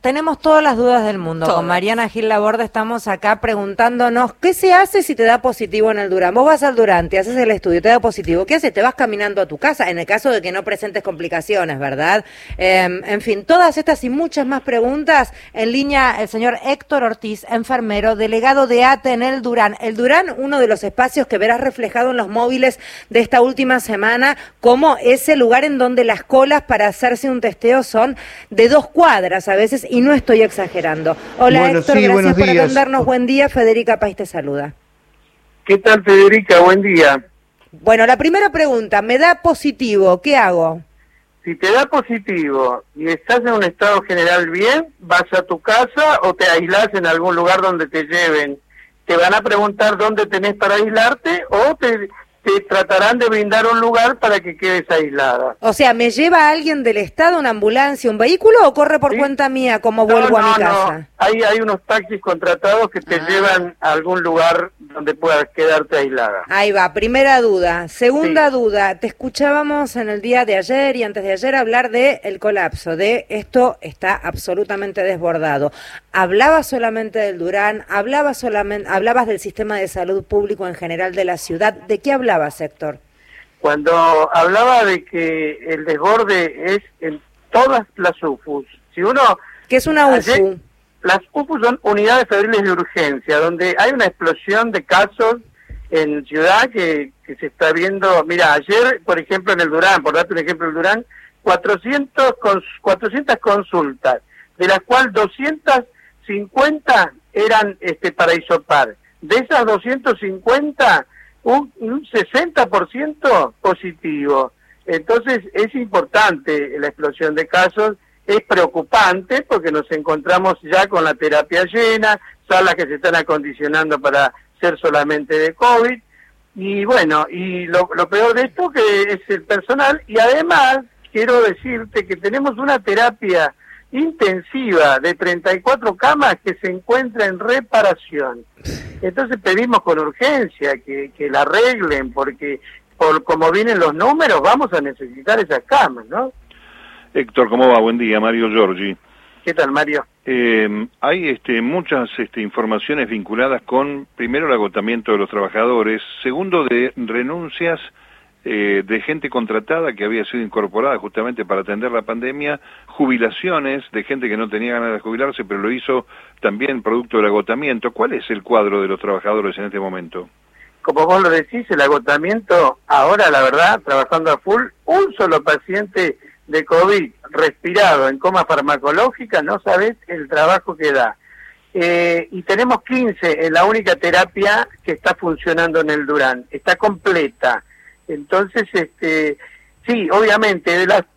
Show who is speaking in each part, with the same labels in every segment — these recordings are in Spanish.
Speaker 1: Tenemos todas las dudas del mundo.
Speaker 2: Todas.
Speaker 1: Con Mariana Gil Laborde estamos acá preguntándonos qué se hace si te da positivo en el Durán. Vos vas al Durán, te haces el estudio, te da positivo. ¿Qué haces? Te vas caminando a tu casa, en el caso de que no presentes complicaciones, ¿verdad? En fin, todas estas y muchas más preguntas. En línea el señor Héctor Ortiz, enfermero, delegado de ATE en el Durán. El Durán, uno de los espacios que verás reflejado en los móviles de esta última semana, como ese lugar en donde las colas para hacerse un testeo son de 2 cuadras a veces, y no estoy exagerando. Hola,
Speaker 3: Bueno,
Speaker 1: Héctor,
Speaker 3: sí,
Speaker 1: gracias por
Speaker 3: días.
Speaker 1: atendernos. Buen día, Federica País te saluda.
Speaker 3: ¿Qué tal, Federica? Buen día.
Speaker 1: Bueno, la primera pregunta, me da positivo, ¿qué hago?
Speaker 3: Si te da positivo y estás en un estado general bien, vas a tu casa o te aislás en algún lugar donde te lleven. Te van a preguntar dónde tenés para aislarte o te tratarán de brindar un lugar para que quedes aislada.
Speaker 1: O sea, ¿me lleva alguien del Estado, una ambulancia, un vehículo o corre por
Speaker 3: ¿Sí?
Speaker 1: cuenta mía como vuelvo a mi casa?
Speaker 3: No. Hay unos taxis contratados que te llevan a algún lugar donde puedas quedarte aislada.
Speaker 1: Ahí va, primera duda. Segunda duda, te escuchábamos en el día de ayer y antes de ayer hablar de el colapso, de esto está absolutamente desbordado. ¿Hablabas solamente del Durán? ¿Hablabas del sistema de salud público en general de la ciudad? ¿De qué hablabas, Héctor?
Speaker 3: Cuando hablaba de que el desborde es en todas las UFUs, si uno...
Speaker 1: ¿Qué es una UFU?
Speaker 3: Las UFU son unidades febriles de urgencia, donde hay una explosión de casos en ciudad que se está viendo. Mira, ayer, por ejemplo, en el Durán, por darte un ejemplo, el Durán, 400 consultas, de las cuales 250 eran para hisopar. De esas 250, un 60% positivo. Entonces, es importante la explosión de casos. Es preocupante porque nos encontramos ya con la terapia llena, salas que se están acondicionando para ser solamente de COVID, y bueno, y lo peor de esto que es el personal, y además quiero decirte que tenemos una terapia intensiva de 34 camas que se encuentra en reparación. Entonces pedimos con urgencia que la arreglen, porque por como vienen los números vamos a necesitar esas camas, ¿no?
Speaker 4: Héctor, ¿cómo va? Buen día, Mario Giorgi.
Speaker 3: ¿Qué tal, Mario?
Speaker 4: Hay muchas informaciones vinculadas con, primero, el agotamiento de los trabajadores, segundo, de renuncias de gente contratada que había sido incorporada justamente para atender la pandemia, jubilaciones de gente que no tenía ganas de jubilarse, pero lo hizo también producto del agotamiento. ¿Cuál es el cuadro de los trabajadores en este momento?
Speaker 3: Como vos lo decís, el agotamiento, ahora la verdad, trabajando a full, un solo paciente de COVID respirado en coma farmacológica, no sabés el trabajo que da. Y tenemos 15 en la única terapia que está funcionando en el Durán, está completa. Entonces, sí, obviamente, de las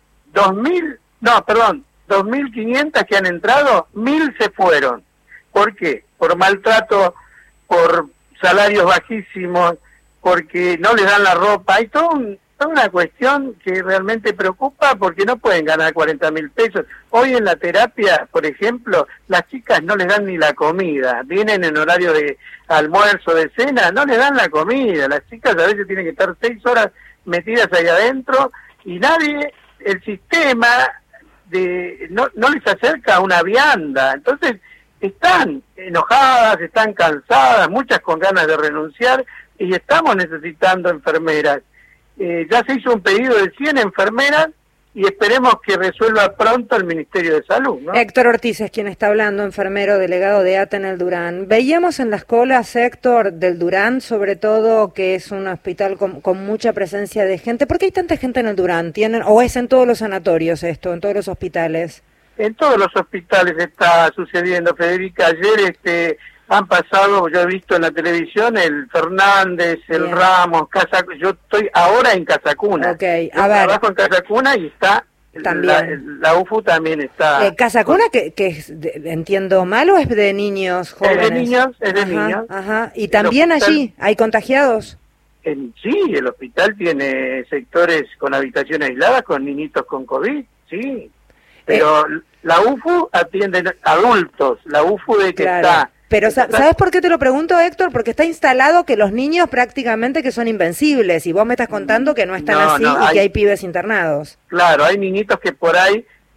Speaker 3: 2.500 que han entrado, 1.000 se fueron. ¿Por qué? Por maltrato, por salarios bajísimos, porque no les dan la ropa. Hay toda una cuestión que realmente preocupa porque no pueden ganar 40.000 pesos. Hoy en la terapia, por ejemplo, las chicas no les dan ni la comida. Vienen en horario de almuerzo, de cena, no les dan la comida. Las chicas a veces tienen que estar 6 horas metidas ahí adentro y nadie, el sistema no les acerca a una vianda. Entonces están enojadas, están cansadas, muchas con ganas de renunciar, y estamos necesitando enfermeras. Ya se hizo un pedido de 100 enfermeras y esperemos que resuelva pronto el Ministerio de Salud, ¿no?
Speaker 1: Héctor Ortiz es quien está hablando, enfermero, delegado de ATE en el Durán. Veíamos en las colas, Héctor, del Durán, sobre todo, que es un hospital con mucha presencia de gente. ¿Por qué hay tanta gente en el Durán? ¿O es en todos los sanatorios esto, en todos los hospitales?
Speaker 3: En todos los hospitales está sucediendo, Federica. Ayer han pasado, yo he visto en la televisión, el Fernández, el
Speaker 1: Bien.
Speaker 3: Ramos, yo estoy ahora en Casacuna.
Speaker 1: Ok,
Speaker 3: Yo
Speaker 1: a ver.
Speaker 3: trabajo en Casacuna y está,
Speaker 1: También.
Speaker 3: la UFU también está.
Speaker 1: ¿Casacuna, que es entiendo mal, o es de niños jóvenes?
Speaker 3: Es de niños.
Speaker 1: Ajá. ¿Y también
Speaker 3: hospital,
Speaker 1: allí hay contagiados?
Speaker 3: Sí, el hospital tiene sectores con habitaciones aisladas, con niñitos con COVID, sí. Pero la UFU atiende adultos, la UFU de que
Speaker 1: Claro.
Speaker 3: está...
Speaker 1: Pero ¿sabes por qué te lo pregunto, Héctor? Porque está instalado que los niños prácticamente que son invencibles, y vos me estás contando que no están así y que hay pibes internados.
Speaker 3: Claro, hay niñitos que por ahí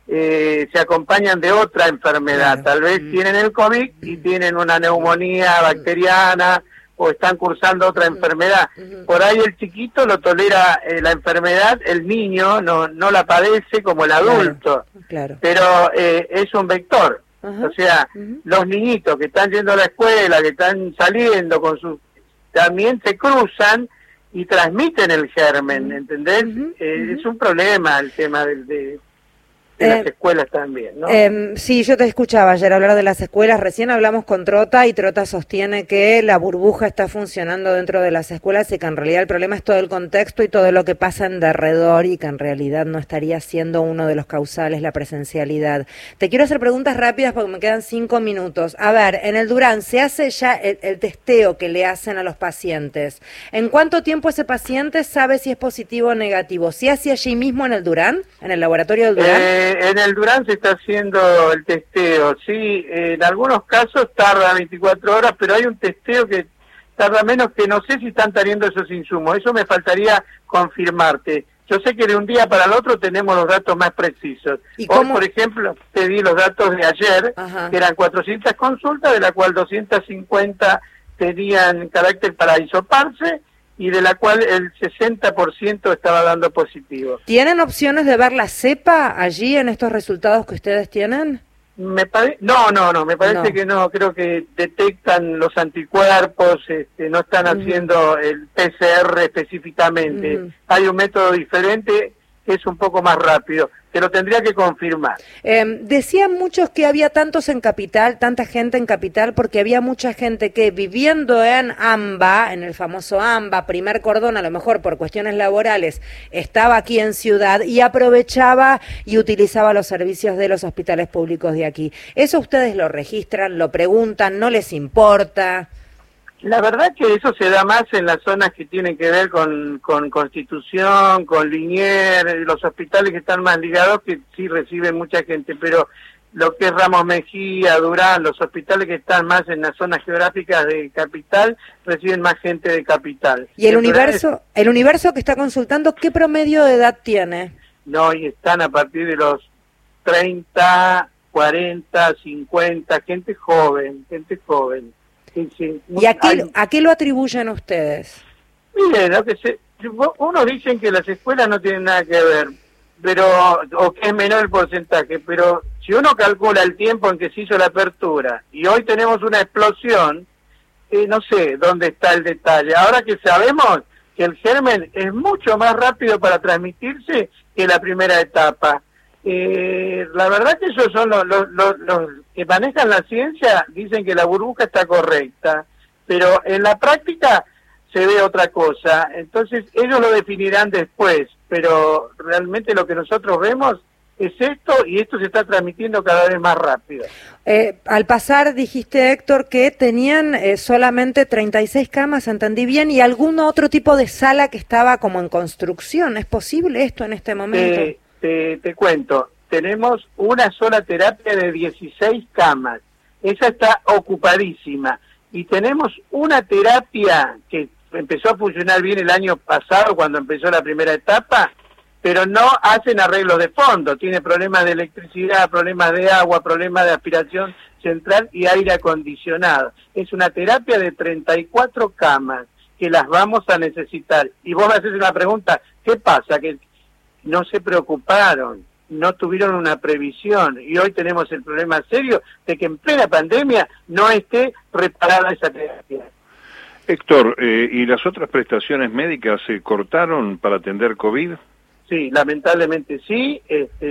Speaker 3: se acompañan de otra enfermedad. Tal vez tienen el COVID y tienen una neumonía bacteriana o están cursando otra enfermedad. Por ahí el chiquito lo tolera la enfermedad, el niño no la padece como el adulto, pero es un vector. O sea, los niñitos que están yendo a la escuela, que están saliendo con sus... también se cruzan y transmiten el germen, ¿entendés? Es un problema el tema de las escuelas también, ¿no?
Speaker 1: Sí, yo te escuchaba ayer hablar de las escuelas. Recién hablamos con Trota y Trota sostiene que la burbuja está funcionando dentro de las escuelas y que en realidad el problema es todo el contexto y todo lo que pasa en derredor y que en realidad no estaría siendo uno de los causales la presencialidad. Te quiero hacer preguntas rápidas porque me quedan 5 minutos. A ver, en el Durán se hace ya el testeo que le hacen a los pacientes. ¿En cuánto tiempo ese paciente sabe si es positivo o negativo? ¿Se hace allí mismo en el Durán, en el laboratorio del Durán?
Speaker 3: En el Durán se está haciendo el testeo, sí, en algunos casos tarda 24 horas, pero hay un testeo que tarda menos, que no sé si están teniendo esos insumos, eso me faltaría confirmarte. Yo sé que de un día para el otro tenemos los datos más precisos. Hoy, por ejemplo, te di los datos de ayer, que eran 400 consultas, de las cuales 250 tenían carácter para hisoparse, y de la cual el 60% estaba dando positivo.
Speaker 1: ¿Tienen opciones de ver la cepa allí en estos resultados que ustedes tienen?
Speaker 3: No, me parece que no, creo que detectan los anticuerpos, no están haciendo el PCR específicamente. Hay un método diferente que es un poco más rápido. Te lo tendría que confirmar.
Speaker 1: Decían muchos que había tantos en Capital, tanta gente en Capital, porque había mucha gente que viviendo en AMBA, en el famoso AMBA, primer cordón, a lo mejor por cuestiones laborales, estaba aquí en Ciudad y aprovechaba y utilizaba los servicios de los hospitales públicos de aquí. ¿Eso ustedes lo registran, lo preguntan, no les importa?
Speaker 3: La verdad que eso se da más en las zonas que tienen que ver con Constitución, con Liniers, los hospitales que están más ligados, que sí reciben mucha gente, pero lo que es Ramos Mejía, Durán, los hospitales que están más en las zonas geográficas de Capital, reciben más gente de Capital.
Speaker 1: ¿Y el universo que está consultando, qué promedio de edad tiene?
Speaker 3: No, y están a partir de los 30, 40, 50, gente joven. Sí.
Speaker 1: ¿Y a qué lo atribuyen ustedes?
Speaker 3: Mire, unos dicen que las escuelas no tienen nada que ver, o que es menor el porcentaje, pero si uno calcula el tiempo en que se hizo la apertura y hoy tenemos una explosión, no sé dónde está el detalle. Ahora que sabemos que el germen es mucho más rápido para transmitirse que la primera etapa. La verdad que esos son los que manejan la ciencia, dicen que la burbuja está correcta, pero en la práctica se ve otra cosa. Entonces ellos lo definirán después, pero realmente lo que nosotros vemos es esto, y esto se está transmitiendo cada vez más rápido.
Speaker 1: Al pasar dijiste, Héctor, que tenían solamente 36 camas, entendí bien, y algún otro tipo de sala que estaba como en construcción. ¿Es posible esto en este momento?
Speaker 3: Te cuento, tenemos una sola terapia de 16 camas, esa está ocupadísima, y tenemos una terapia que empezó a funcionar bien el año pasado cuando empezó la primera etapa, pero no hacen arreglos de fondo, tiene problemas de electricidad, problemas de agua, problemas de aspiración central y aire acondicionado. Es una terapia de 34 camas que las vamos a necesitar. Y vos me haces una pregunta, ¿qué pasa? Que no se preocuparon, no tuvieron una previsión, y hoy tenemos el problema serio de que en plena pandemia no esté preparada esa terapia.
Speaker 4: Héctor, ¿y las otras prestaciones médicas se cortaron para atender COVID?
Speaker 3: Sí, lamentablemente sí.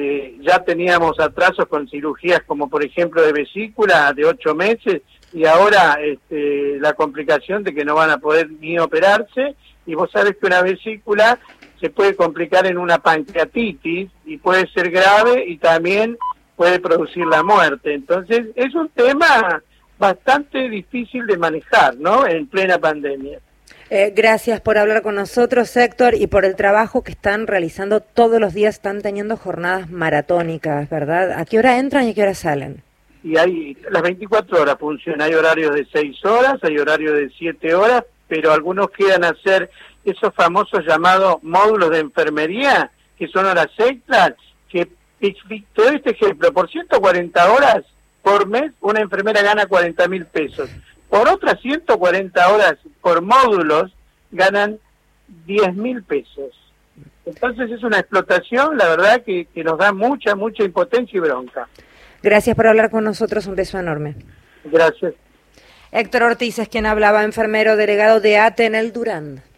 Speaker 3: Ya teníamos atrasos con cirugías como por ejemplo de vesícula de 8 meses, y ahora la complicación de que no van a poder ni operarse, y vos sabés que una vesícula se puede complicar en una pancreatitis y puede ser grave y también puede producir la muerte. Entonces es un tema bastante difícil de manejar, ¿no?, en plena pandemia.
Speaker 1: Gracias por hablar con nosotros, Héctor, y por el trabajo que están realizando todos los días. Están teniendo jornadas maratónicas, ¿verdad? ¿A qué hora entran y a qué hora salen?
Speaker 3: Y hay las 24 horas funciona, hay horarios de 6 horas, hay horarios de 7 horas, pero algunos quedan a hacer esos famosos llamados módulos de enfermería, que son horas extras, que te doy este ejemplo, por 140 horas por mes, una enfermera gana 40.000 pesos. Por otras 140 horas por módulos, ganan 10.000 pesos. Entonces es una explotación, la verdad, que nos da mucha impotencia y bronca.
Speaker 1: Gracias por hablar con nosotros, un beso enorme.
Speaker 3: Gracias.
Speaker 1: Héctor Ortiz es quien hablaba, enfermero delegado de ATE en el Durán.